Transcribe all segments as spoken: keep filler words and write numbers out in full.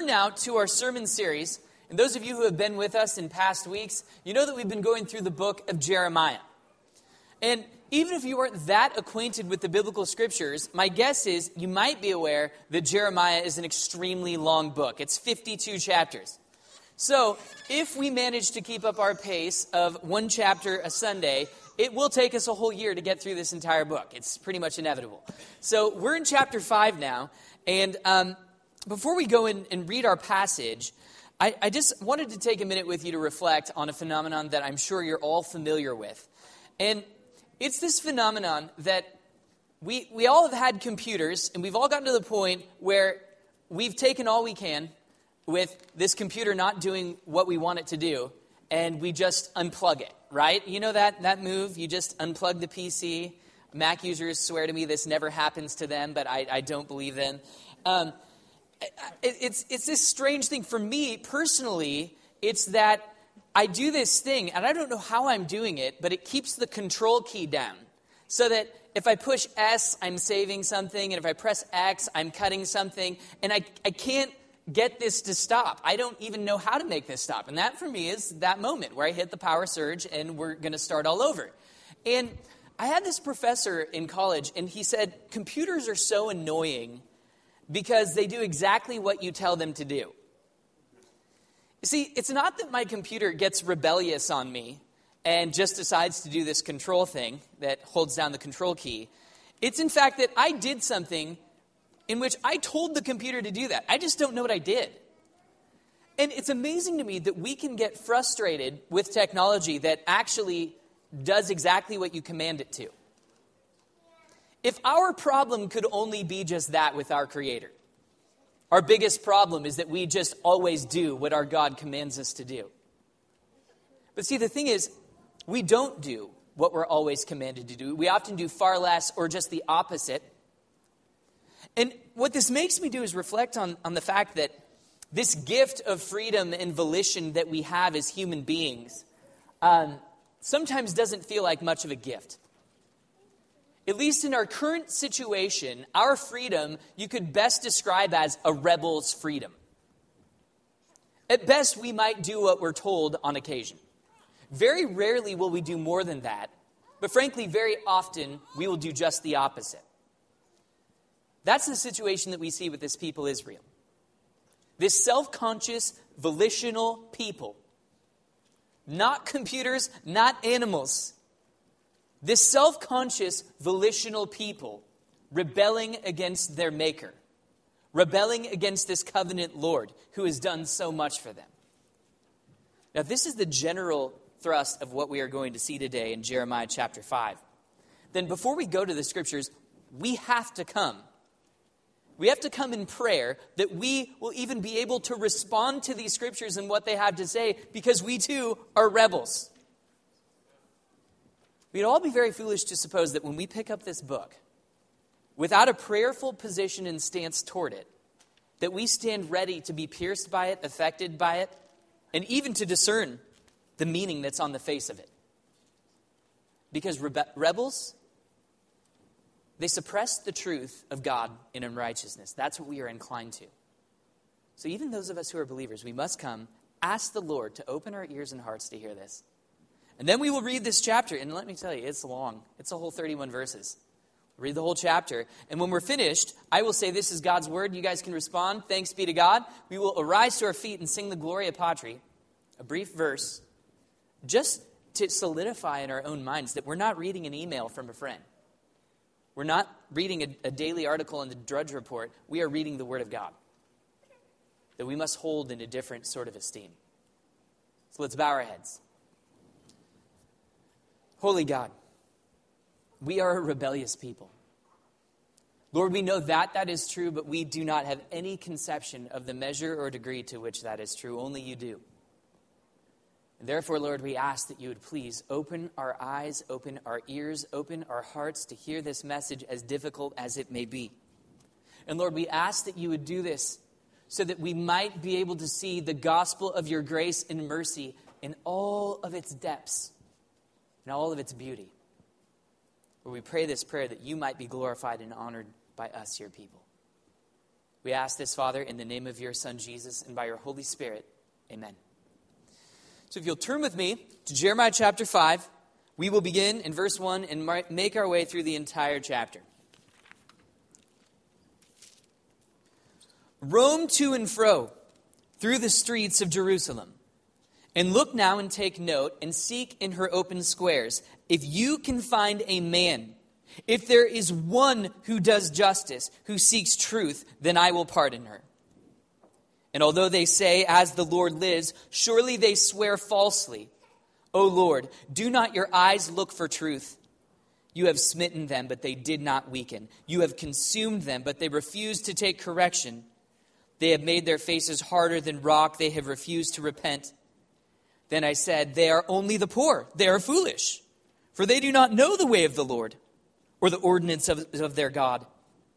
turn now to our sermon series. And those of you who have been with us in past weeks, you know that we've been going through the book of Jeremiah. And even if you weren't that acquainted with the biblical scriptures, my guess is you might be aware that Jeremiah is an extremely long book. It's fifty-two chapters. So if we manage to keep up our pace of one chapter a Sunday, it will take us a whole year to get through this entire book. It's pretty much inevitable. So we're in chapter five now. And um, before we go in and read our passage, I, I just wanted to take a minute with you to reflect on a phenomenon that I'm sure you're all familiar with. And it's this phenomenon that we we all have had computers, and we've all gotten to the point where we've taken all we can with this computer not doing what we want it to do, and we just unplug it, right? You know that that move? You just unplug the P C. Mac users swear to me this never happens to them, but I, I don't believe them. Um, it, it's it's this strange thing. For me, personally, it's that I do this thing, and I don't know how I'm doing it, but it keeps the control key down. So that if I push S, I'm saving something, and if I press X, I'm cutting something, and I, I can't get this to stop. I don't even know how to make this stop. And that, for me, is that moment where I hit the power surge, and we're going to start all over. And I had this professor in college, and he said, computers are so annoying because they do exactly what you tell them to do. You see, it's not that my computer gets rebellious on me and just decides to do this control thing that holds down the control key. It's in fact that I did something in which I told the computer to do that. I just don't know what I did. And it's amazing to me that we can get frustrated with technology that actually does exactly what you command it to. If our problem could only be just that with our Creator, our biggest problem is that we just always do what our God commands us to do. But see, the thing is, we don't do what we're always commanded to do. We often do far less or just the opposite. And what this makes me do is reflect on, on the fact that this gift of freedom and volition that we have as human beings um, sometimes doesn't feel like much of a gift. At least in our current situation, our freedom you could best describe as a rebel's freedom. At best, we might do what we're told on occasion. Very rarely will we do more than that, but frankly, very often we will do just the opposite. That's the situation that we see with this people, Israel. This self-conscious, volitional people. Not computers, not animals. This self-conscious, volitional people rebelling against their Maker. Rebelling against this covenant Lord who has done so much for them. Now, this is the general thrust of what we are going to see today in Jeremiah chapter five. Then before we go to the scriptures, we have to come. We have to come in prayer that we will even be able to respond to these scriptures and what they have to say, because we too are rebels. We'd all be very foolish to suppose that when we pick up this book, without a prayerful position and stance toward it, that we stand ready to be pierced by it, affected by it, and even to discern the meaning that's on the face of it. Because rebe- rebels, they suppress the truth of God in unrighteousness. That's what we are inclined to. So even those of us who are believers, we must come, ask the Lord to open our ears and hearts to hear this. And then we will read this chapter. And let me tell you, it's long. It's a whole thirty-one verses. Read the whole chapter. And when we're finished, I will say, this is God's word. You guys can respond. Thanks be to God. We will arise to our feet and sing the Gloria Patri, a brief verse, just to solidify in our own minds that we're not reading an email from a friend. We're not reading a, a daily article in the Drudge Report. We are reading the Word of God that we must hold in a different sort of esteem. So let's bow our heads. Holy God, we are a rebellious people. Lord, we know that that is true, but we do not have any conception of the measure or degree to which that is true. Only you do. And therefore, Lord, we ask that you would please open our eyes, open our ears, open our hearts to hear this message, as difficult as it may be. And Lord, we ask that you would do this so that we might be able to see the gospel of your grace and mercy in all of its depths and all of its beauty. Lord, we pray this prayer that you might be glorified and honored by us, your people. We ask this, Father, in the name of your Son, Jesus, and by your Holy Spirit. Amen. So if you'll turn with me to Jeremiah chapter five, we will begin in verse one and make our way through the entire chapter. Roam to and fro through the streets of Jerusalem, and look now and take note and seek in her open squares, if you can find a man, if there is one who does justice, who seeks truth, then I will pardon her. And although they say, as the Lord lives, surely they swear falsely. O Lord, do not your eyes look for truth? You have smitten them, but they did not weaken. You have consumed them, but they refused to take correction. They have made their faces harder than rock. They have refused to repent. Then I said, they are only the poor. They are foolish, for they do not know the way of the Lord, or the ordinance of, of their God.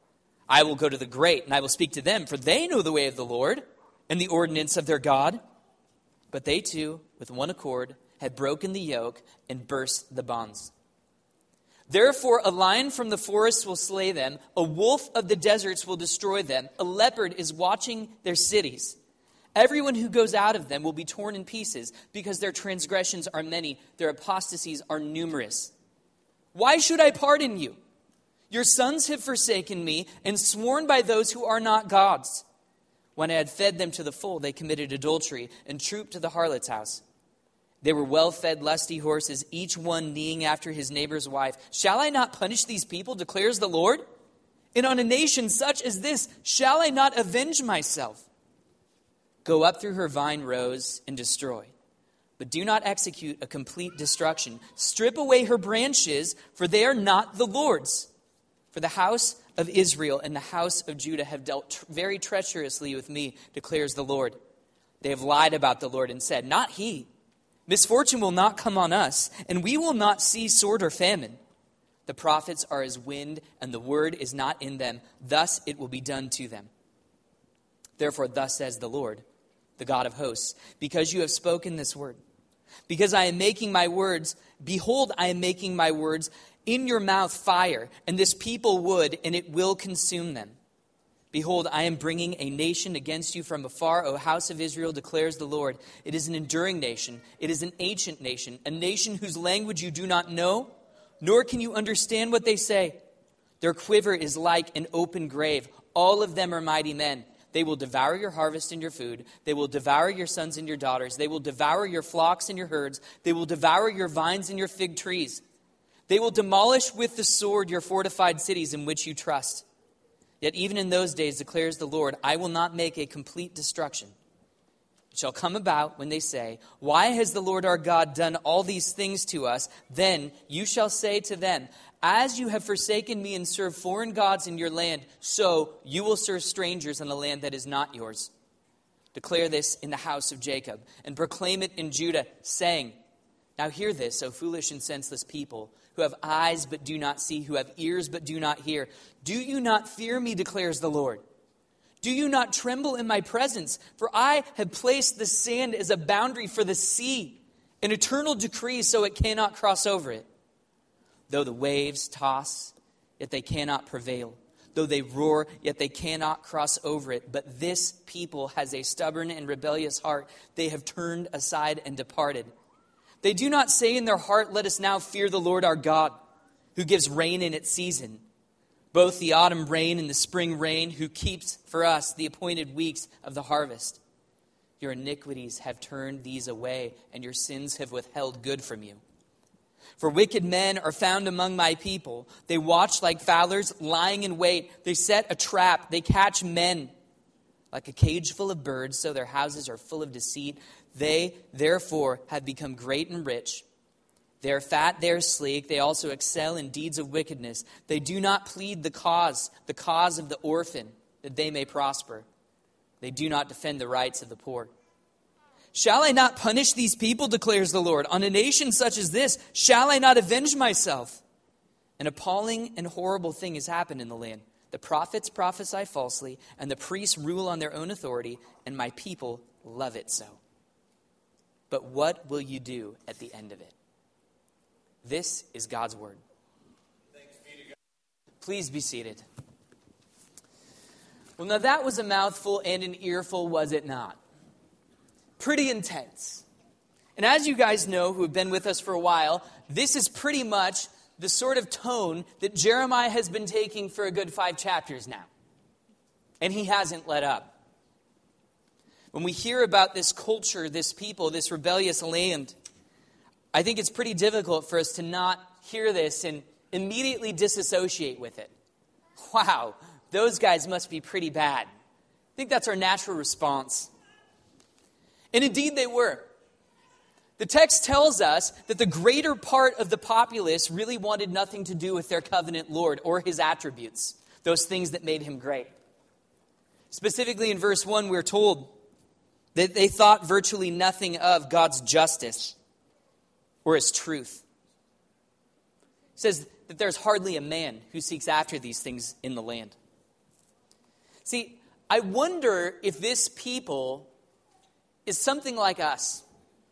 I will go to the great, and I will speak to them, for they know the way of the Lord, and the ordinance of their God. But they too, with one accord, had broken the yoke and burst the bonds. Therefore, a lion from the forests will slay them. A wolf of the deserts will destroy them. A leopard is watching their cities. Everyone who goes out of them will be torn in pieces, because their transgressions are many, their apostasies are numerous. Why should I pardon you? Your sons have forsaken me and sworn by those who are not gods. When I had fed them to the full, they committed adultery and trooped to the harlot's house. They were well-fed, lusty horses, each one kneeing after his neighbor's wife. Shall I not punish these people, declares the Lord? And on a nation such as this, shall I not avenge myself? Go up through her vine rows and destroy, but do not execute a complete destruction. Strip away her branches, for they are not the Lord's. For the house of Israel and the house of Judah have dealt tr- very treacherously with me, declares the Lord. They have lied about the Lord and said, not he. Misfortune will not come on us, and we will not see sword or famine. The prophets are as wind, and the word is not in them. Thus it will be done to them. Therefore, thus says the Lord, the God of hosts, because you have spoken this word, because I am making my words, behold, I am making my words in your mouth fire, and this people wood, and it will consume them. Behold, I am bringing a nation against you from afar, O house of Israel, declares the Lord. It is an enduring nation. It is an ancient nation, a nation whose language you do not know, nor can you understand what they say. Their quiver is like an open grave. All of them are mighty men. They will devour your harvest and your food. They will devour your sons and your daughters. They will devour your flocks and your herds. They will devour your vines and your fig trees. They will demolish with the sword your fortified cities in which you trust. Yet even in those days, declares the Lord, I will not make a complete destruction. It shall come about when they say, why has the Lord our God done all these things to us? Then you shall say to them, as you have forsaken me and served foreign gods in your land, so you will serve strangers in a land that is not yours. Declare this in the house of Jacob, and proclaim it in Judah, saying, now hear this, O foolish and senseless people, who have eyes but do not see, who have ears but do not hear. Do you not fear me, declares the Lord? Do you not tremble in my presence? For I have placed the sand as a boundary for the sea, an eternal decree so it cannot cross over it. Though the waves toss, yet they cannot prevail. Though they roar, yet they cannot cross over it. But this people has a stubborn and rebellious heart. They have turned aside and departed. They do not say in their heart, let us now fear the Lord our God, who gives rain in its season, both the autumn rain and the spring rain, who keeps for us the appointed weeks of the harvest. Your iniquities have turned these away, and your sins have withheld good from you. For wicked men are found among my people. They watch like fowlers, lying in wait. They set a trap. They catch men. Like a cage full of birds, so their houses are full of deceit. They, therefore, have become great and rich. They are fat, they are sleek. They also excel in deeds of wickedness. They do not plead the cause, the cause of the orphan, that they may prosper. They do not defend the rights of the poor. Shall I not punish these people, declares the Lord? On a nation such as this, shall I not avenge myself? An appalling and horrible thing has happened in the land. The prophets prophesy falsely, and the priests rule on their own authority, and my people love it so. But what will you do at the end of it? This is God's word. Thanks be to God. Please be seated. Well, now that was a mouthful and an earful, was it not? Pretty intense. And as you guys know, who have been with us for a while, this is pretty much the sort of tone that Jeremiah has been taking for a good five chapters now. And he hasn't let up. When we hear about this culture, this people, this rebellious land, I think it's pretty difficult for us to not hear this and immediately disassociate with it. Wow, those guys must be pretty bad. I think that's our natural response. And indeed they were. The text tells us that the greater part of the populace really wanted nothing to do with their covenant Lord or his attributes, those things that made him great. Specifically in verse one, we're told that they thought virtually nothing of God's justice or his truth. It says that there's hardly a man who seeks after these things in the land. See, I wonder if this people is something like us.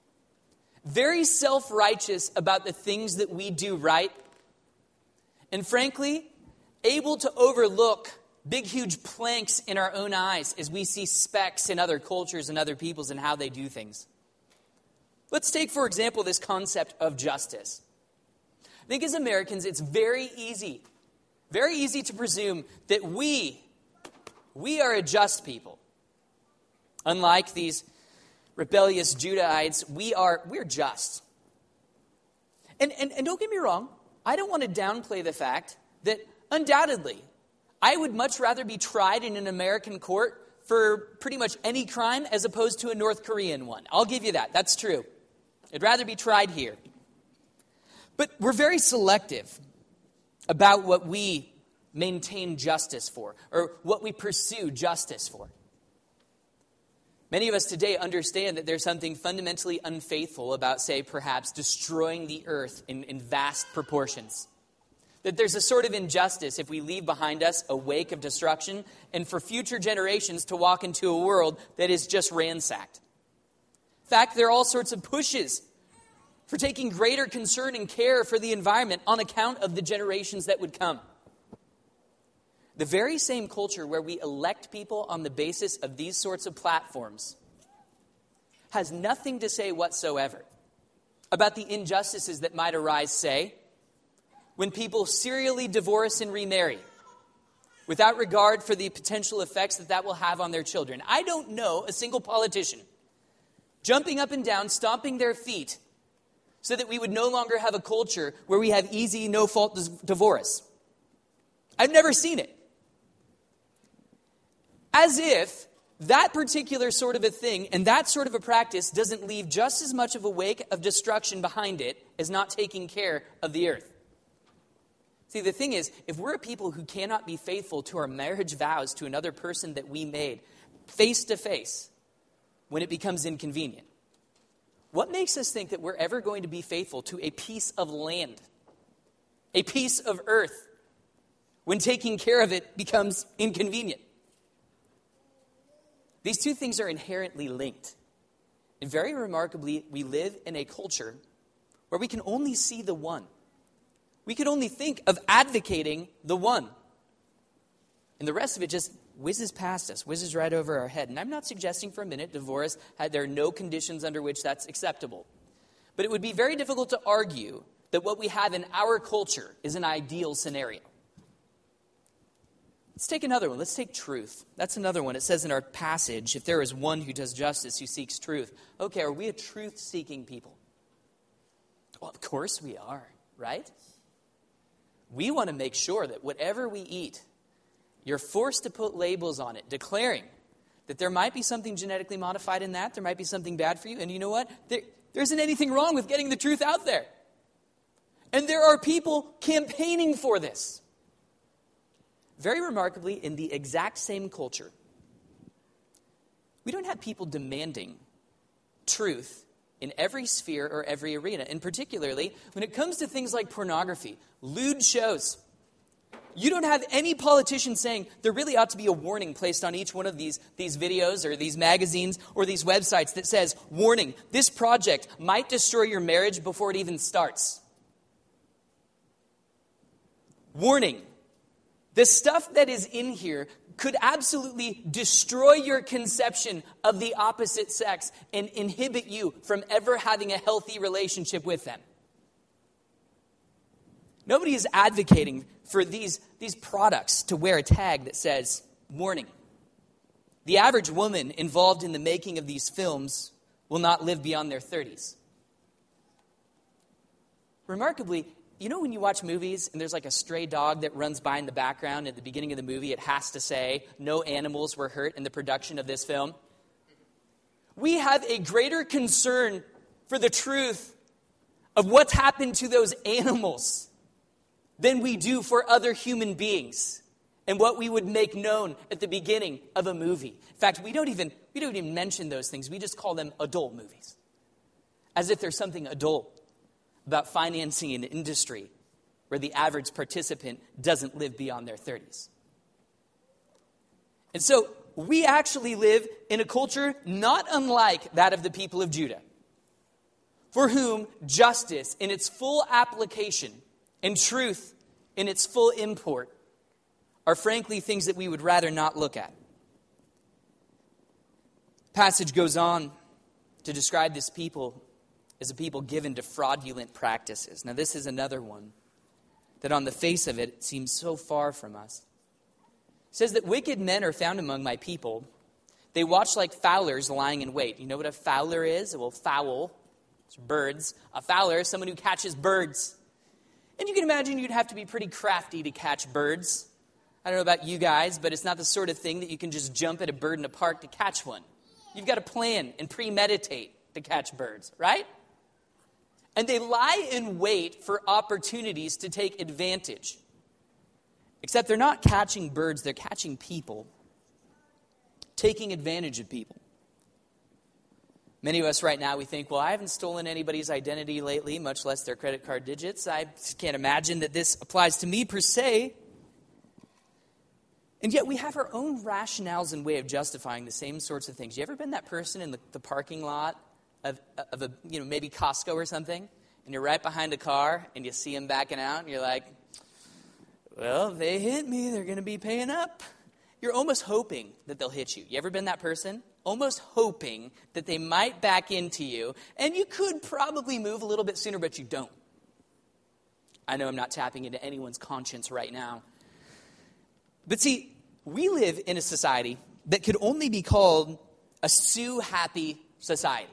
Very self-righteous about the things that we do right. And frankly, able to overlook big, huge planks in our own eyes as we see specks in other cultures and other peoples and how they do things. Let's take, for example, this concept of justice. I think as Americans, it's very easy, very easy to presume that we, we are a just people. Unlike these rebellious Judahites, we are we're just. And, and, and don't get me wrong, I don't want to downplay the fact that undoubtedly, I would much rather be tried in an American court for pretty much any crime as opposed to a North Korean one. I'll give you that. That's true. I'd rather be tried here. But we're very selective about what we maintain justice for or what we pursue justice for. Many of us today understand that there's something fundamentally unfaithful about, say, perhaps destroying the earth in, in vast proportions. That there's a sort of injustice if we leave behind us a wake of destruction and for future generations to walk into a world that is just ransacked. In fact, there are all sorts of pushes for taking greater concern and care for the environment on account of the generations that would come. The very same culture where we elect people on the basis of these sorts of platforms has nothing to say whatsoever about the injustices that might arise, say, when people serially divorce and remarry without regard for the potential effects that that will have on their children. I don't know a single politician jumping up and down, stomping their feet so that we would no longer have a culture where we have easy, no-fault divorce. I've never seen it. As if that particular sort of a thing and that sort of a practice doesn't leave just as much of a wake of destruction behind it as not taking care of the earth. See, the thing is, if we're a people who cannot be faithful to our marriage vows to another person that we made face to face when it becomes inconvenient, what makes us think that we're ever going to be faithful to a piece of land, a piece of earth, when taking care of it becomes inconvenient? These two things are inherently linked. And very remarkably, we live in a culture where we can only see the one. We can only think of advocating the one. And the rest of it just whizzes past us, whizzes right over our head. And I'm not suggesting for a minute divorce, there are no conditions under which that's acceptable. But it would be very difficult to argue that what we have in our culture is an ideal scenario. Let's take another one. Let's take truth. That's another one. It says in our passage, if there is one who does justice, who seeks truth. Okay, are we a truth-seeking people? Well, of course we are, right? We want to make sure that whatever we eat, you're forced to put labels on it, declaring that there might be something genetically modified in that, there might be something bad for you, and you know what? There, there isn't anything wrong with getting the truth out there. And there are people campaigning for this. Very remarkably, in the exact same culture, we don't have people demanding truth in every sphere or every arena. And particularly, when it comes to things like pornography, lewd shows, you don't have any politician saying there really ought to be a warning placed on each one of these, these videos or these magazines or these websites that says, warning, this project might destroy your marriage before it even starts. Warning. The stuff that is in here could absolutely destroy your conception of the opposite sex and inhibit you from ever having a healthy relationship with them. Nobody is advocating for these, these products to wear a tag that says, warning. The average woman involved in the making of these films will not live beyond their thirties. Remarkably, you know when you watch movies and there's like a stray dog that runs by in the background at the beginning of the movie, it has to say, no animals were hurt in the production of this film? We have a greater concern for the truth of what's happened to those animals than we do for other human beings and what we would make known at the beginning of a movie. In fact, we don't even, we don't even mention those things. We just call them adult movies, as if there's something adult about financing an industry where the average participant doesn't live beyond their thirties. And so we actually live in a culture not unlike that of the people of Judah, for whom justice in its full application and truth in its full import are frankly things that we would rather not look at. The passage goes on to describe this people as a people given to fraudulent practices. Now, this is another one that on the face of it seems so far from us. It says that wicked men are found among my people. They watch like fowlers lying in wait. You know what a fowler is? Well, fowl, it's birds. A fowler is someone who catches birds. And you can imagine you'd have to be pretty crafty to catch birds. I don't know about you guys, but it's not the sort of thing that you can just jump at a bird in a park to catch one. You've got to plan and premeditate to catch birds, right? And they lie in wait for opportunities to take advantage. Except they're not catching birds, they're catching people. Taking advantage of people. Many of us right now, we think, well, I haven't stolen anybody's identity lately, much less their credit card digits. I can't imagine that this applies to me per se. And yet we have our own rationales and way of justifying the same sorts of things. You ever been that person in the, the parking lot of, of a, you know, maybe Costco or something, and you're right behind a car, and you see them backing out, and you're like, well, if they hit me, they're going to be paying up. You're almost hoping that they'll hit you. You ever been that person? Almost hoping that they might back into you, and you could probably move a little bit sooner, but you don't. I know I'm not tapping into anyone's conscience right now. But see, we live in a society that could only be called a sue-happy society.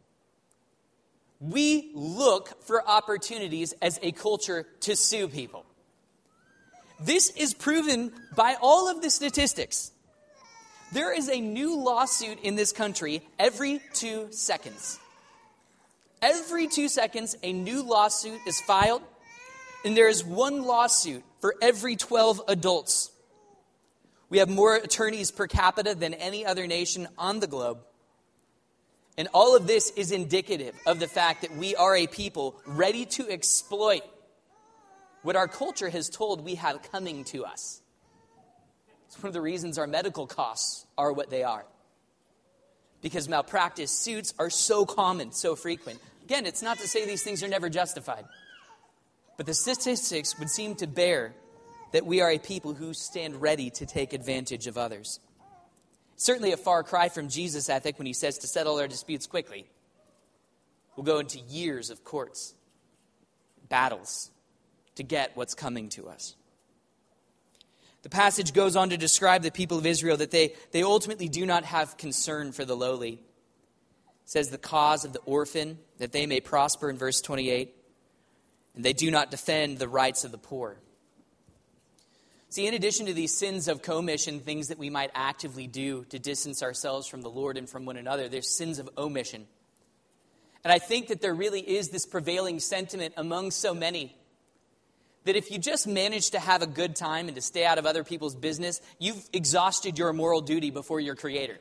We look for opportunities as a culture to sue people. This is proven by all of the statistics. There is a new lawsuit in this country every two seconds. Every two seconds, a new lawsuit is filed, and there is one lawsuit for every twelve adults. We have more attorneys per capita than any other nation on the globe. And all of this is indicative of the fact that we are a people ready to exploit what our culture has told we have coming to us. It's one of the reasons our medical costs are what they are. Because malpractice suits are so common, so frequent. Again, it's not to say these things are never justified. But the statistics would seem to bear that we are a people who stand ready to take advantage of others. Certainly a far cry from Jesus' ethic when he says to settle our disputes quickly. We'll go into years of courts, battles, to get what's coming to us. The passage goes on to describe the people of Israel that they, they ultimately do not have concern for the lowly. It says the cause of the orphan, that they may prosper in verse twenty-eight. And they do not defend the rights of the poor. See, in addition to these sins of commission, things that we might actively do to distance ourselves from the Lord and from one another, there's sins of omission. And I think that there really is this prevailing sentiment among so many that if you just manage to have a good time and to stay out of other people's business, you've exhausted your moral duty before your Creator.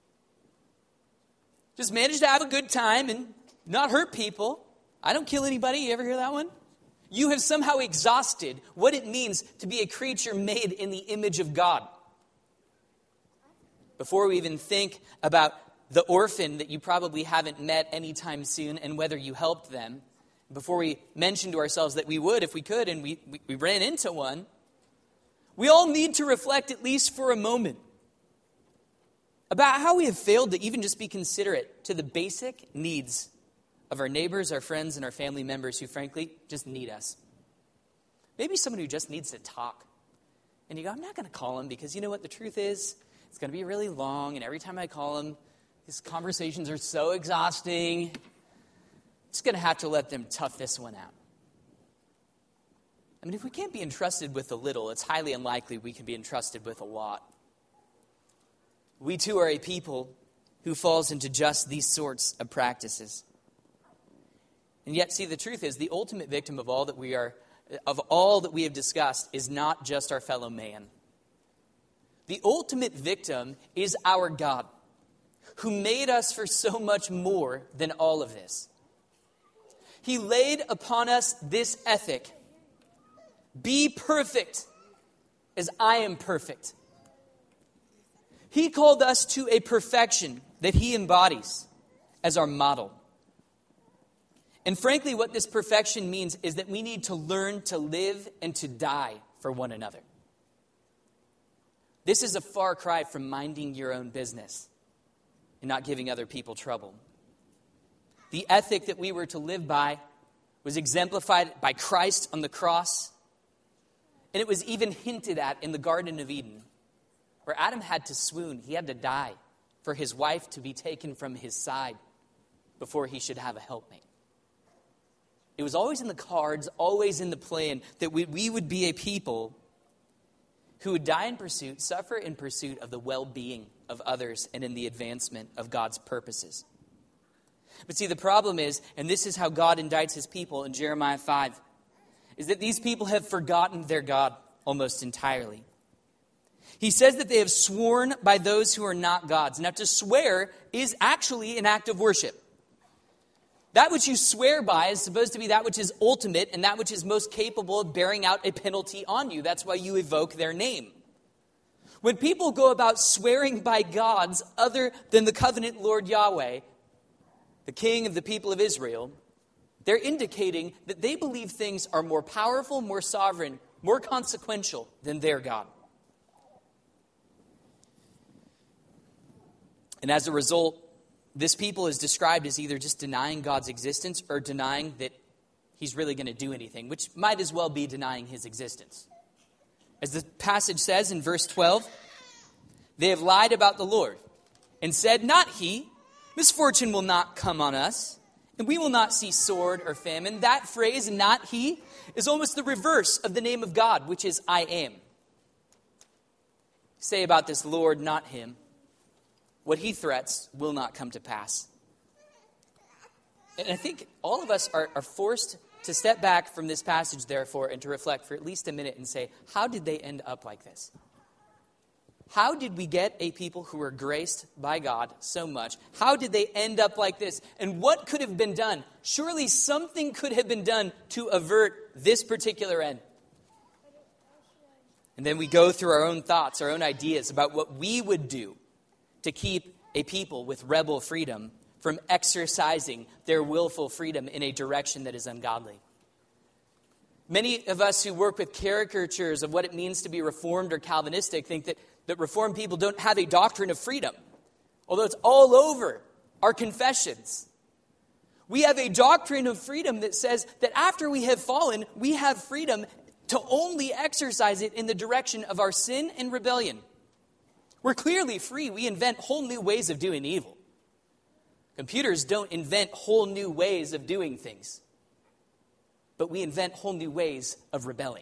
Just manage to have a good time and not hurt people. I don't kill anybody. You ever hear that one? You have somehow exhausted what it means to be a creature made in the image of God. Before we even think about the orphan that you probably haven't met anytime soon and whether you helped them, before we mention to ourselves that we would if we could and we, we, we ran into one, we all need to reflect, at least for a moment, about how we have failed to even just be considerate to the basic needs of our neighbors, our friends, and our family members who, frankly, just need us. Maybe someone who just needs to talk. And you go, I'm not going to call him because you know what the truth is? It's going to be really long, and every time I call him, these conversations are so exhausting. I'm just going to have to let them tough this one out. I mean, if we can't be entrusted with a little, it's highly unlikely we can be entrusted with a lot. We too are a people who falls into just these sorts of practices. And yet, see, the truth is, the ultimate victim of all that we are, of all that we have discussed, is not just our fellow man. The ultimate victim is our God, who made us for so much more than all of this. He laid upon us this ethic: be perfect as I am perfect. He called us to a perfection that he embodies as our model. And frankly, what this perfection means is that we need to learn to live and to die for one another. This is a far cry from minding your own business and not giving other people trouble. The ethic that we were to live by was exemplified by Christ on the cross. And it was even hinted at in the Garden of Eden, where Adam had to swoon. He had to die for his wife to be taken from his side before he should have a helpmate. It was always in the cards, always in the plan, that we, we would be a people who would die in pursuit, suffer in pursuit of the well-being of others and in the advancement of God's purposes. But see, the problem is, and this is how God indicts his people in Jeremiah five, is that these people have forgotten their God almost entirely. He says that they have sworn by those who are not gods. Now, to swear is actually an act of worship. That which you swear by is supposed to be that which is ultimate and that which is most capable of bearing out a penalty on you. That's why you evoke their name. When people go about swearing by gods other than the covenant Lord Yahweh, the king of the people of Israel, they're indicating that they believe things are more powerful, more sovereign, more consequential than their God. And as a result, this people is described as either just denying God's existence or denying that he's really going to do anything, which might as well be denying his existence. As the passage says in verse twelve, they have lied about the Lord and said, not he, misfortune will not come on us, and we will not see sword or famine. That phrase, not he, is almost the reverse of the name of God, which is I am. Say about this Lord, not him. What he threats will not come to pass. And I think all of us are, are forced to step back from this passage, therefore, and to reflect for at least a minute and say, how did they end up like this? How did we get a people who were graced by God so much? How did they end up like this? And what could have been done? Surely something could have been done to avert this particular end. And then we go through our own thoughts, our own ideas about what we would do to keep a people with rebel freedom from exercising their willful freedom in a direction that is ungodly. Many of us who work with caricatures of what it means to be Reformed or Calvinistic think that, that Reformed people don't have a doctrine of freedom, although it's all over our confessions. We have a doctrine of freedom that says that after we have fallen, we have freedom to only exercise it in the direction of our sin and rebellion. We're clearly free. We invent whole new ways of doing evil. Computers don't invent whole new ways of doing things. But we invent whole new ways of rebelling.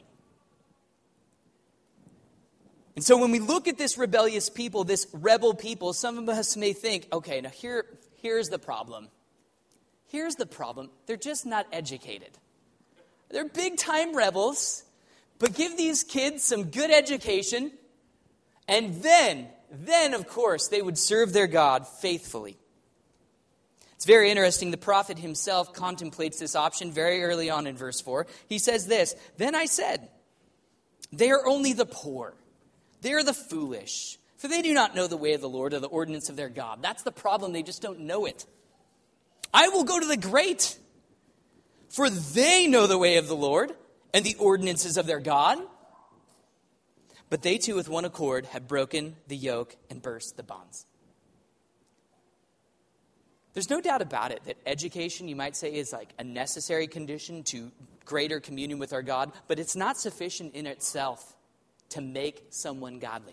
And so when we look at this rebellious people, this rebel people, some of us may think, okay, now here, here's the problem. Here's the problem. They're just not educated. They're big-time rebels, but give these kids some good education, and then, then, of course, they would serve their God faithfully. It's very interesting. The prophet himself contemplates this option very early on in verse four. He says this, "Then I said, they are only the poor. They are the foolish, for they do not know the way of the Lord or the ordinance of their God." That's the problem. They just don't know it. "I will go to the great, for they know the way of the Lord and the ordinances of their God. But they too with one accord have broken the yoke and burst the bonds. There's no doubt about it that education, you might say, is like a necessary condition to greater communion with our God, but it's not sufficient in itself to make someone godly.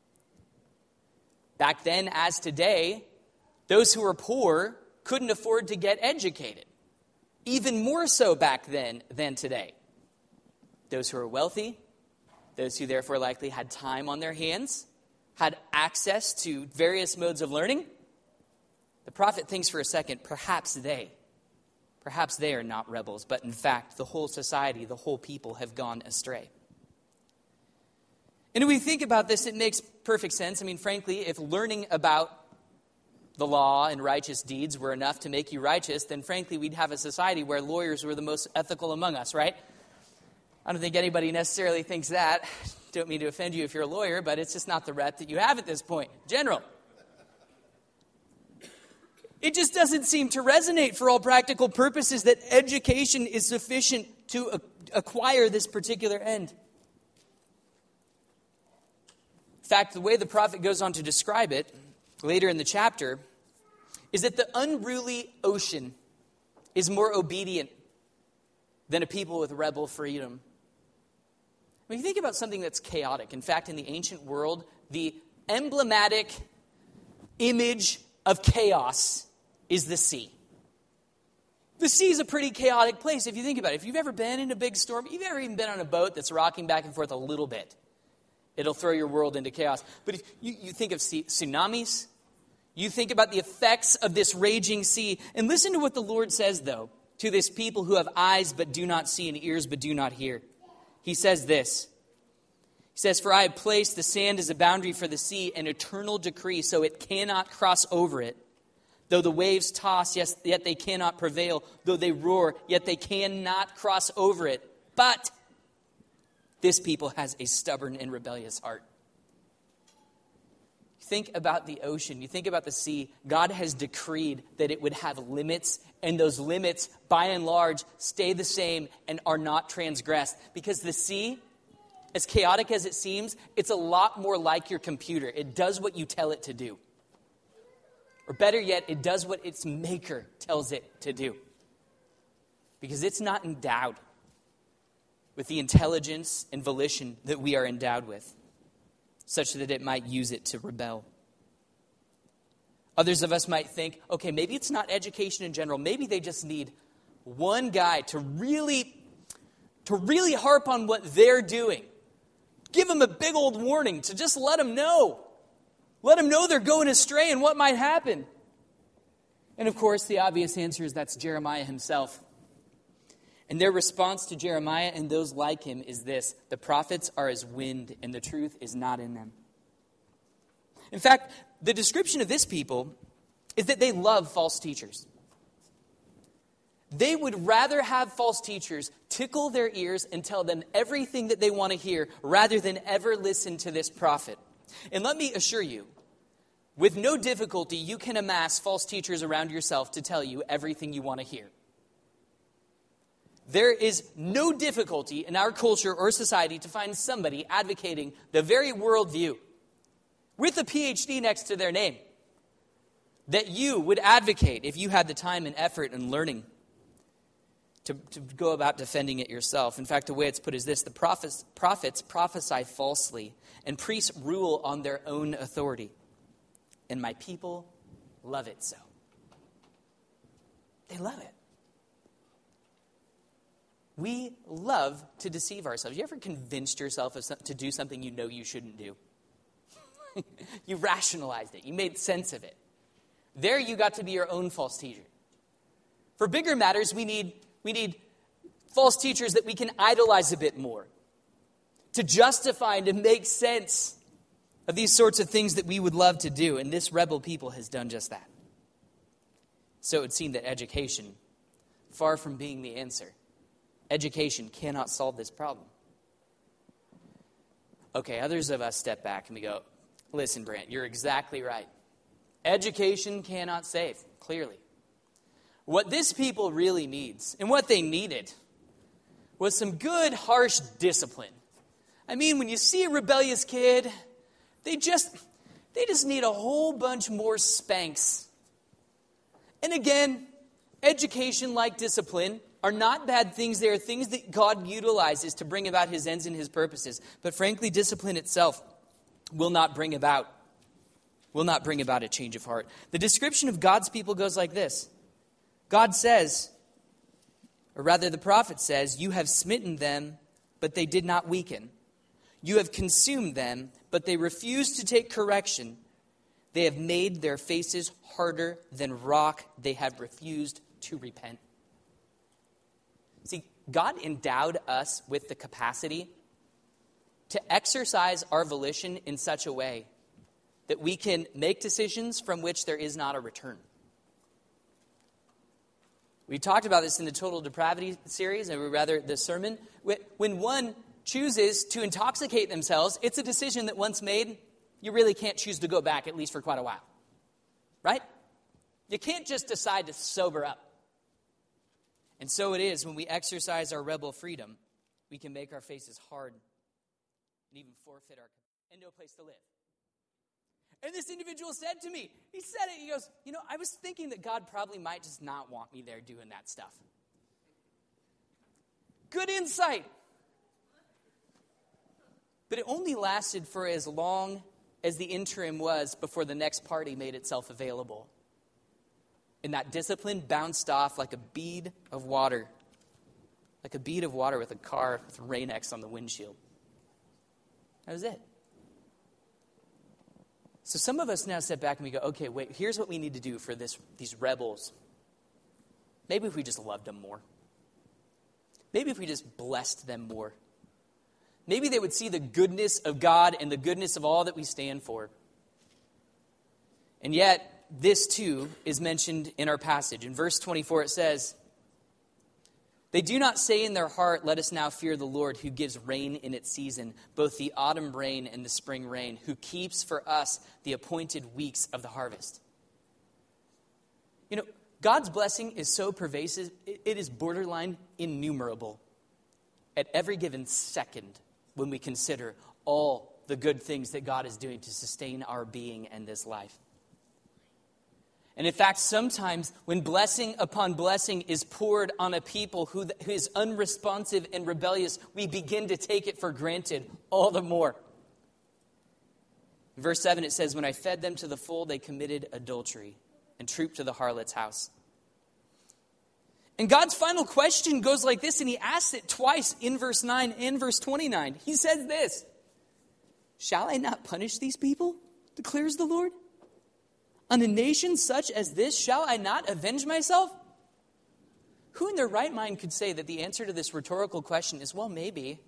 Back then, as today, those who were poor couldn't afford to get educated. Even more so back then than today. Those who were wealthy, those who therefore likely had time on their hands, had access to various modes of learning. The prophet thinks for a second, perhaps they, perhaps they are not rebels, but in fact, the whole society, the whole people have gone astray. And when we think about this, it makes perfect sense. I mean, frankly, if learning about the law and righteous deeds were enough to make you righteous, then frankly, we'd have a society where lawyers were the most ethical among us, right? I don't think anybody necessarily thinks that. Don't mean to offend you if you're a lawyer, but it's just not the rep that you have at this point. General. It just doesn't seem to resonate for all practical purposes that education is sufficient to acquire this particular end. In fact, the way the prophet goes on to describe it later in the chapter is that the unruly ocean is more obedient than a people with rebel freedom. When you think about something that's chaotic, in fact, in the ancient world, the emblematic image of chaos is the sea. The sea is a pretty chaotic place if you think about it. If you've ever been in a big storm, if you've ever even been on a boat that's rocking back and forth a little bit, it'll throw your world into chaos. But if you, you think of sea, tsunamis, you think about the effects of this raging sea. And listen to what the Lord says, though, to this people who have eyes but do not see and ears but do not hear. He says this. He says, "For I have placed the sand as a boundary for the sea, an eternal decree, so it cannot cross over it. Though the waves toss, yes, yet they cannot prevail. Though they roar, yet they cannot cross over it. But this people has a stubborn and rebellious heart." Think about the ocean. You think about the sea. God has decreed that it would have limits, and those limits, by and large, stay the same and are not transgressed. Because the sea, as chaotic as it seems, it's a lot more like your computer. It does what you tell it to do. Or better yet, it does what its maker tells it to do. Because it's not endowed with the intelligence and volition that we are endowed with, such that it might use it to rebel. Others of us might think, okay, maybe it's not education in general. Maybe they just need one guy to really, to really harp on what they're doing. Give them a big old warning to just let them know. Let them know they're going astray and what might happen. And of course, the obvious answer is that's Jeremiah himself. And their response to Jeremiah and those like him is this: the prophets are as wind, and the truth is not in them. In fact, the description of this people is that they love false teachers. They would rather have false teachers tickle their ears and tell them everything that they want to hear rather than ever listen to this prophet. And let me assure you, with no difficulty, you can amass false teachers around yourself to tell you everything you want to hear. There is no difficulty in our culture or society to find somebody advocating the very worldview with a P H D next to their name that you would advocate if you had the time and effort and learning to, to go about defending it yourself. In fact, the way it's put is this: the prophets, prophets prophesy falsely, and priests rule on their own authority. And my people love it so. They love it. We love to deceive ourselves. You ever convinced yourself of some, to do something you know you shouldn't do? You rationalized it. You made sense of it. There you got to be your own false teacher. For bigger matters, we need, we need false teachers that we can idolize a bit more, to justify and to make sense of these sorts of things that we would love to do. And this rebel people has done just that. So it would seem that education, far from being the answer, education cannot solve this problem. Okay, others of us step back and we go, listen, Brant, you're exactly right. Education cannot save, clearly. What this people really needs, and what they needed, was some good, harsh discipline. I mean, when you see a rebellious kid, they just they just need a whole bunch more spanks. And again, education like discipline are not bad things. They are things that God utilizes to bring about his ends and his purposes. But frankly, discipline itself will not bring about will not bring about a change of heart. The description of God's people goes like this. God says, or rather the prophet says, you have smitten them, but they did not weaken. You have consumed them, but they refused to take correction. They have made their faces harder than rock. They have refused to repent. See, God endowed us with the capacity to exercise our volition in such a way that we can make decisions from which there is not a return. We talked about this in the Total Depravity series, or rather the sermon. When one chooses to intoxicate themselves, it's a decision that once made, you really can't choose to go back, at least for quite a while. Right? You can't just decide to sober up. And so it is when we exercise our rebel freedom, we can make our faces hard and even forfeit our and no place to live. And this individual said to me, he said it, he goes, you know, I was thinking that God probably might just not want me there doing that stuff. Good insight. But it only lasted for as long as the interim was before the next party made itself available. And that discipline bounced off like a bead of water. Like a bead of water with a car with Rain-X on the windshield. That was it. So some of us now step back and we go, okay, wait, here's what we need to do for this these rebels. Maybe if we just loved them more. Maybe if we just blessed them more. Maybe they would see the goodness of God and the goodness of all that we stand for. And yet, this too is mentioned in our passage. In verse twenty-four it says, they do not say in their heart, let us now fear the Lord who gives rain in its season, both the autumn rain and the spring rain, who keeps for us the appointed weeks of the harvest. You know, God's blessing is so pervasive, it is borderline innumerable at every given second when we consider all the good things that God is doing to sustain our being and this life. And in fact, sometimes when blessing upon blessing is poured on a people who, who is unresponsive and rebellious, we begin to take it for granted all the more. In verse seven, it says, when I fed them to the full, they committed adultery and trooped to the harlot's house. And God's final question goes like this, and he asks it twice in verse nine and verse twenty-nine. He says this, shall I not punish these people, declares the Lord? On a nation such as this, shall I not avenge myself? Who in their right mind could say that the answer to this rhetorical question is, well, maybe?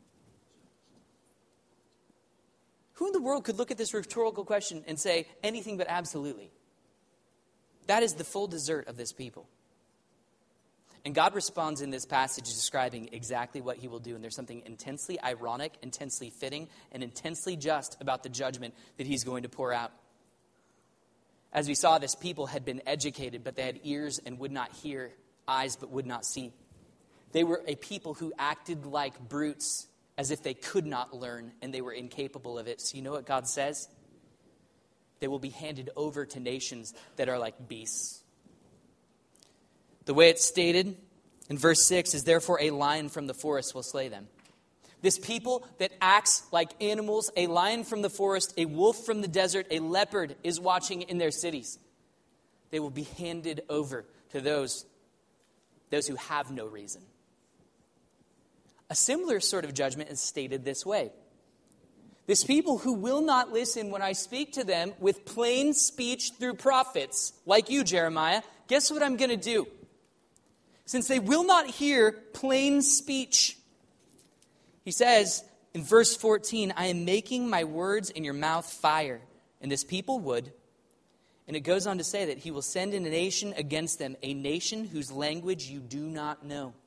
Who in the world could look at this rhetorical question and say anything but absolutely? That is the full desert of this people. And God responds in this passage describing exactly what he will do. And there's something intensely ironic, intensely fitting, and intensely just about the judgment that he's going to pour out. As we saw, this people had been educated, but they had ears and would not hear, eyes but would not see. They were a people who acted like brutes, as if they could not learn, and they were incapable of it. So you know what God says? They will be handed over to nations that are like beasts. The way it's stated in verse six is, therefore a lion from the forest will slay them. This people that acts like animals, a lion from the forest, a wolf from the desert, a leopard is watching in their cities. They will be handed over to those, those who have no reason. A similar sort of judgment is stated this way. This people who will not listen when I speak to them with plain speech through prophets, like you, Jeremiah, guess what I'm going to do? Since they will not hear plain speech, he says in verse fourteen, I am making my words in your mouth fire, and this people would. And it goes on to say that he will send in a nation against them, a nation whose language you do not know.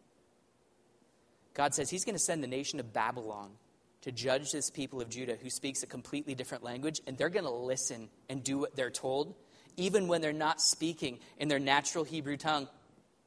God says he's going to send the nation of Babylon to judge this people of Judah who speaks a completely different language, and they're going to listen and do what they're told, even when they're not speaking in their natural Hebrew tongue,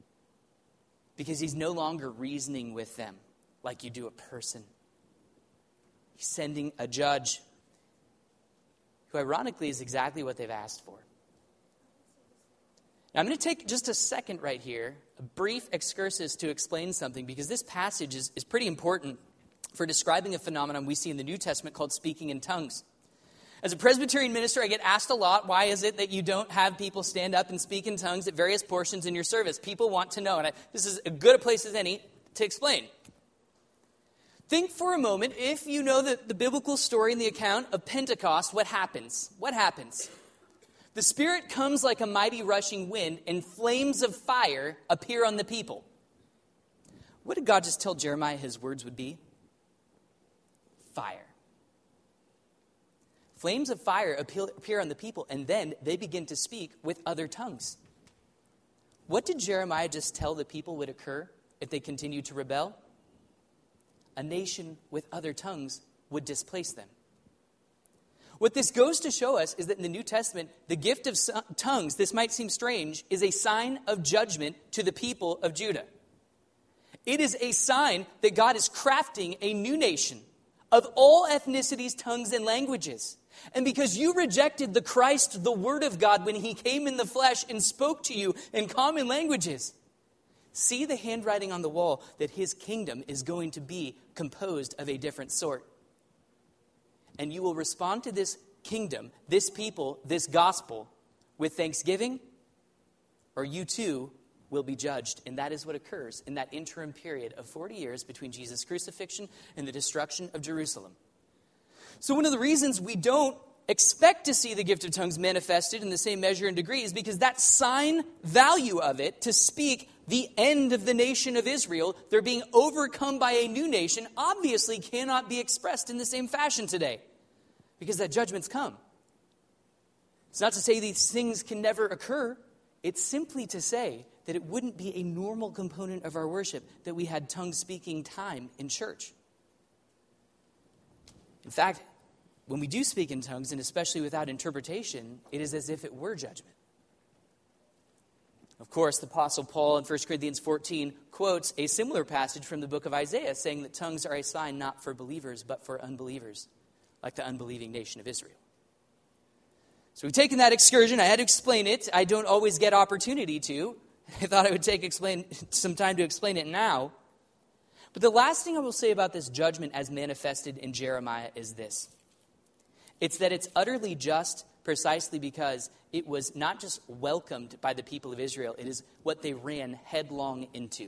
because he's no longer reasoning with them like you do a person. He's sending a judge who ironically is exactly what they've asked for. Now, I'm going to take just a second right here, a brief excursus to explain something, because this passage is, is pretty important for describing a phenomenon we see in the New Testament called speaking in tongues. As a Presbyterian minister, I get asked a lot, why is it that you don't have people stand up and speak in tongues at various portions in your service? People want to know, and I, this is as good a place as any to explain. Think for a moment, if you know the, the biblical story and the account of Pentecost, what happens? What happens? The Spirit comes like a mighty rushing wind, and flames of fire appear on the people. What did God just tell Jeremiah his words would be? Fire. Flames of fire appear on the people, and then they begin to speak with other tongues. What did Jeremiah just tell the people would occur if they continued to rebel? A nation with other tongues would displace them. What this goes to show us is that in the New Testament, the gift of tongues, this might seem strange, is a sign of judgment to the people of Judah. It is a sign that God is crafting a new nation of all ethnicities, tongues, and languages. And because you rejected the Christ, the Word of God, when He came in the flesh and spoke to you in common languages, see the handwriting on the wall that His kingdom is going to be composed of a different sort. And you will respond to this kingdom, this people, this gospel with thanksgiving, or you too will be judged. And that is what occurs in that interim period of forty years between Jesus' crucifixion and the destruction of Jerusalem. So one of the reasons we don't expect to see the gift of tongues manifested in the same measure and degree is because that sign value of it to speak the end of the nation of Israel, they're being overcome by a new nation, obviously cannot be expressed in the same fashion today because that judgment's come. It's not to say these things can never occur. It's simply to say that it wouldn't be a normal component of our worship that we had tongue-speaking time in church. In fact, when we do speak in tongues, and especially without interpretation, it is as if it were judgment. Of course, the Apostle Paul in First Corinthians fourteen quotes a similar passage from the book of Isaiah, saying that tongues are a sign not for believers, but for unbelievers, like the unbelieving nation of Israel. So we've taken that excursion. I had to explain it. I don't always get opportunity to. I thought I would take explain some time to explain it now. But the last thing I will say about this judgment as manifested in Jeremiah is this. It's that it's utterly just precisely because it was not just welcomed by the people of Israel, it is what they ran headlong into.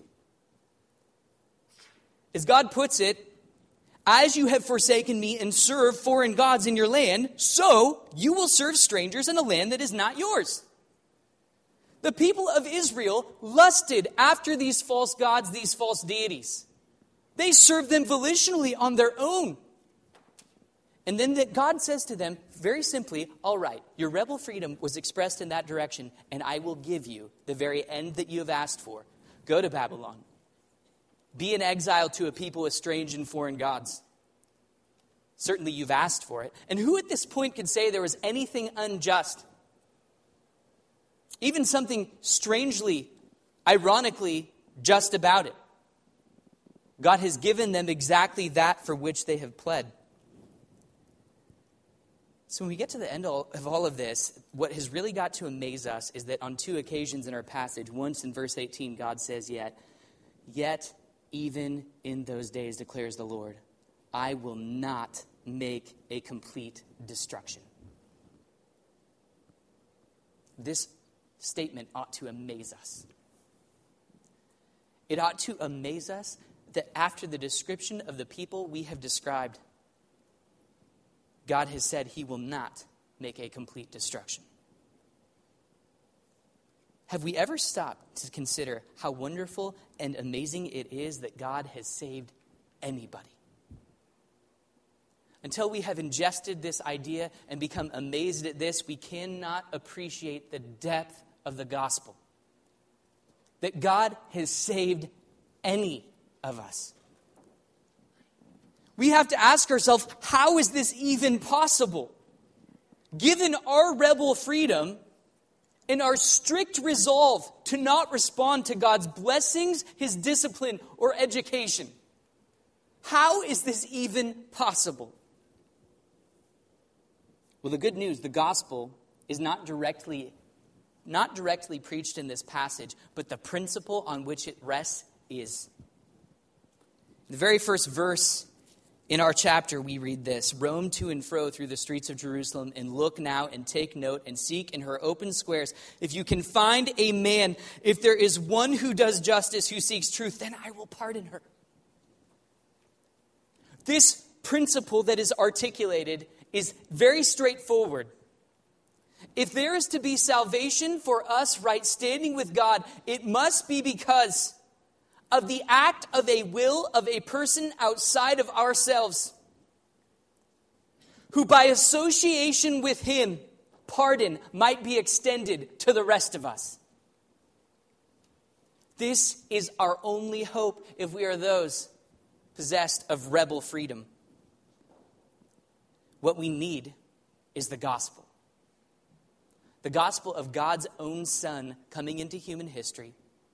As God puts it, as you have forsaken me and served foreign gods in your land, so you will serve strangers in a land that is not yours. The people of Israel lusted after these false gods, these false deities. They served them volitionally on their own. And then that God says to them, very simply, all right, your rebel freedom was expressed in that direction, and I will give you the very end that you have asked for. Go to Babylon. Be an exile to a people with strange and foreign gods. Certainly you've asked for it. And who at this point could say there was anything unjust? Even something strangely, ironically just about it. God has given them exactly that for which they have pled. So when we get to the end of all of this, what has really got to amaze us is that on two occasions in our passage, once in verse eighteen, God says, yet, yet even in those days, declares the Lord, I will not make a complete destruction. This statement ought to amaze us. It ought to amaze us that after the description of the people we have described, God has said He will not make a complete destruction. Have we ever stopped to consider how wonderful and amazing it is that God has saved anybody? Until we have ingested this idea and become amazed at this, we cannot appreciate the depth of the gospel. That God has saved any of us. We have to ask ourselves, how is this even possible? Given our rebel freedom and our strict resolve to not respond to God's blessings, His discipline, or education, How is this even possible? Well, the good news, the gospel, is not directly, not directly preached in this passage, but the principle on which it rests is. The very first verse in our chapter, we read this: roam to and fro through the streets of Jerusalem, and look now and take note and seek in her open squares. If you can find a man, if there is one who does justice, who seeks truth, then I will pardon her. This principle that is articulated is very straightforward. If there is to be salvation for us right standing with God, it must be because of the act of a will of a person outside of ourselves, who by association with him, pardon might be extended to the rest of us. This is our only hope if we are those possessed of rebel freedom. What we need is the gospel. The gospel of God's own Son coming into human history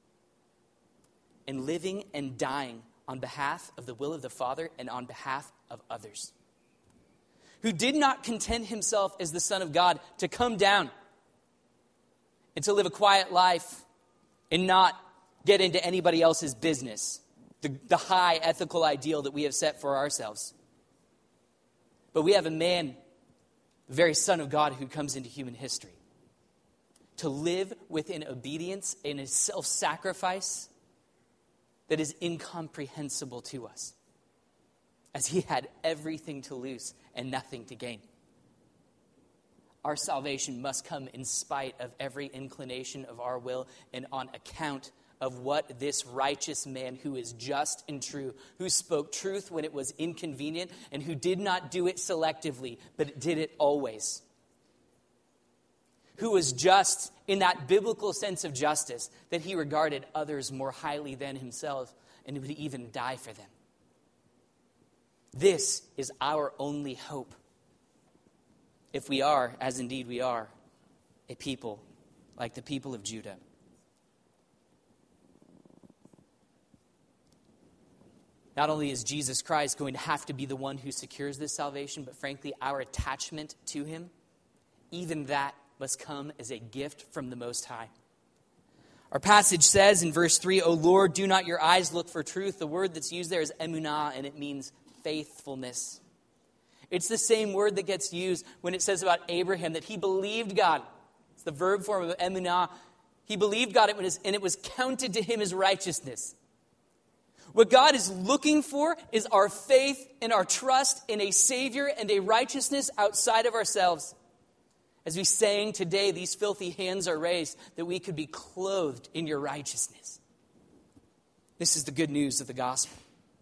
and living and dying on behalf of the will of the Father and on behalf of others. Who did not content himself as the Son of God to come down and to live a quiet life and not get into anybody else's business, the, the high ethical ideal that we have set for ourselves. But we have a man, the very Son of God, who comes into human history to live within obedience and a self-sacrifice that is incomprehensible to us, as he had everything to lose and nothing to gain. Our salvation must come in spite of every inclination of our will and on account of what this righteous man, who is just and true, who spoke truth when it was inconvenient, and who did not do it selectively, but did it always, who was just in that biblical sense of justice, that he regarded others more highly than himself and would even die for them. This is our only hope, if we are, as indeed we are, a people like the people of Judah. Not only is Jesus Christ going to have to be the one who secures this salvation, but frankly, our attachment to him, even that must come as a gift from the Most High. Our passage says in verse three, O Lord, do not your eyes look for truth. The word that's used there is emunah, and it means faithfulness. It's the same word that gets used when it says about Abraham that he believed God. It's the verb form of emunah. He believed God, and it was counted to him as righteousness. What God is looking for is our faith and our trust in a Savior and a righteousness outside of ourselves. As we sang today, these filthy hands are raised that we could be clothed in your righteousness. This is the good news of the gospel.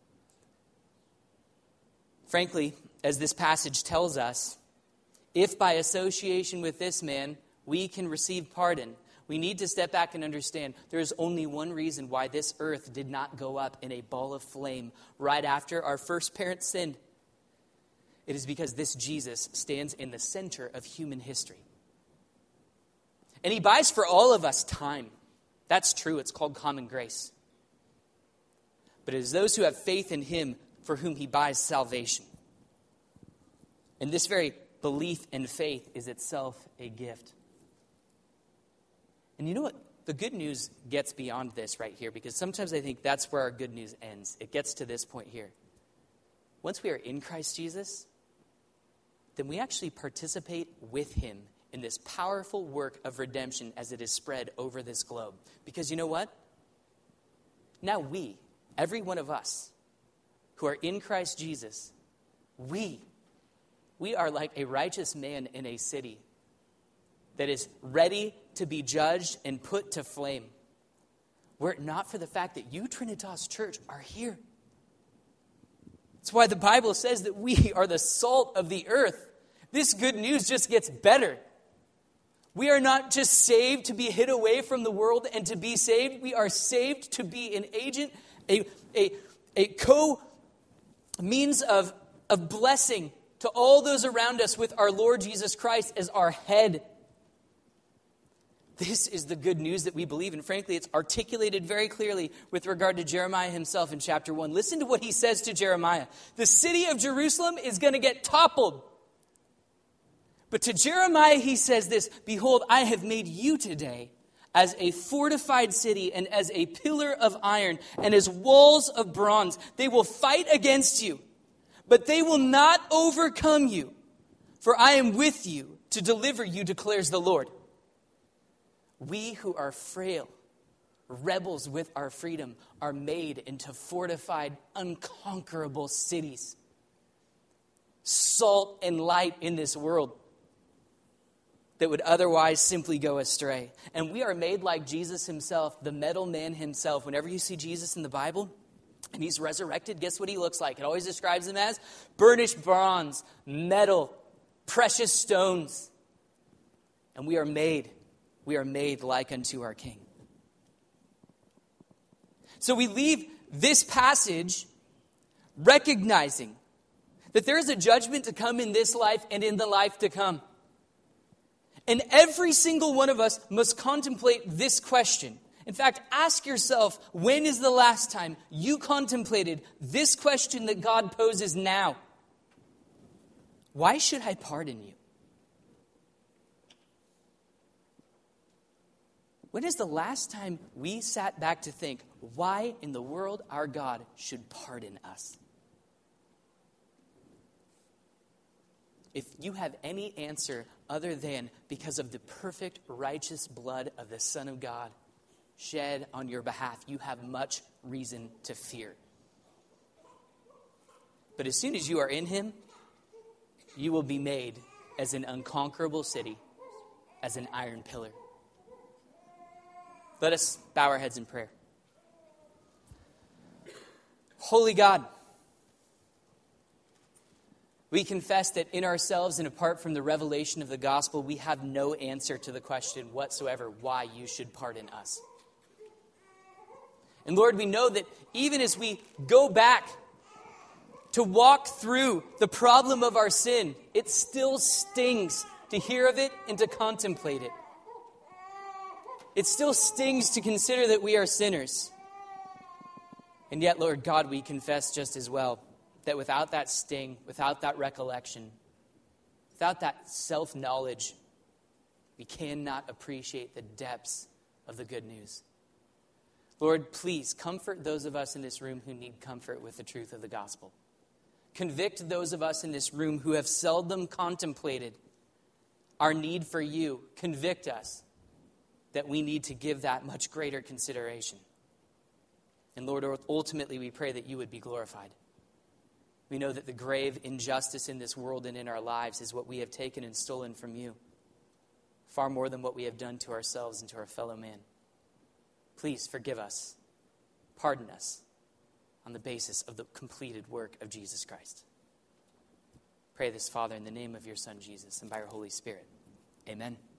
Frankly, as this passage tells us, if by association with this man we can receive pardon, we need to step back and understand there is only one reason why this earth did not go up in a ball of flame right after our first parents sinned. It is because this Jesus stands in the center of human history. And he buys for all of us time. That's true. It's called common grace. But it is those who have faith in him for whom he buys salvation. And this very belief and faith is itself a gift. And you know what? The good news gets beyond this right here, because sometimes I think that's where our good news ends. It gets to this point here. Once we are in Christ Jesus, then we actually participate with him in this powerful work of redemption as it is spread over this globe. Because you know what? Now we, every one of us who are in Christ Jesus, we, we are like a righteous man in a city that is ready to be judged and put to flame. Were it not for the fact that you, Trinitas Church, are here. That's why the Bible says that we are the salt of the earth. This good news just gets better. We are not just saved to be hid away from the world and to be saved. We are saved to be an agent, a, a, a co-means of, of blessing to all those around us with our Lord Jesus Christ as our head. This is the good news that we believe. And frankly, it's articulated very clearly with regard to Jeremiah himself in chapter one. Listen to what he says to Jeremiah. The city of Jerusalem is going to get toppled. But to Jeremiah, he says this, behold, I have made you today as a fortified city and as a pillar of iron and as walls of bronze. They will fight against you, but they will not overcome you. For I am with you to deliver you, declares the Lord. We who are frail, rebels with our freedom, are made into fortified, unconquerable cities. Salt and light in this world that would otherwise simply go astray. And we are made like Jesus himself, the metal man himself. Whenever you see Jesus in the Bible and he's resurrected, guess what he looks like? It always describes him as burnished bronze, metal, precious stones. And we are made, we are made like unto our King. So we leave this passage recognizing that there is a judgment to come in this life and in the life to come. And every single one of us must contemplate this question. In fact, ask yourself, when is the last time you contemplated this question that God poses now? Why should I pardon you? When is the last time we sat back to think, why in the world our God should pardon us? If you have any answer other than because of the perfect righteous blood of the Son of God shed on your behalf, you have much reason to fear. But as soon as you are in him, you will be made as an unconquerable city, as an iron pillar. Let us bow our heads in prayer. Holy God, we confess that in ourselves and apart from the revelation of the gospel, we have no answer to the question whatsoever why you should pardon us. And Lord, we know that even as we go back to walk through the problem of our sin, it still stings to hear of it and to contemplate it. It still stings to consider that we are sinners. And yet, Lord God, we confess just as well that without that sting, without that recollection, without that self-knowledge, we cannot appreciate the depths of the good news. Lord, please comfort those of us in this room who need comfort with the truth of the gospel. Convict those of us in this room who have seldom contemplated our need for you. Convict us that we need to give that much greater consideration. And Lord, ultimately we pray that you would be glorified. We know that the grave injustice in this world and in our lives is what we have taken and stolen from you, far more than what we have done to ourselves and to our fellow man. Please forgive us, pardon us on the basis of the completed work of Jesus Christ. Pray this, Father, in the name of your Son, Jesus, and by your Holy Spirit. Amen.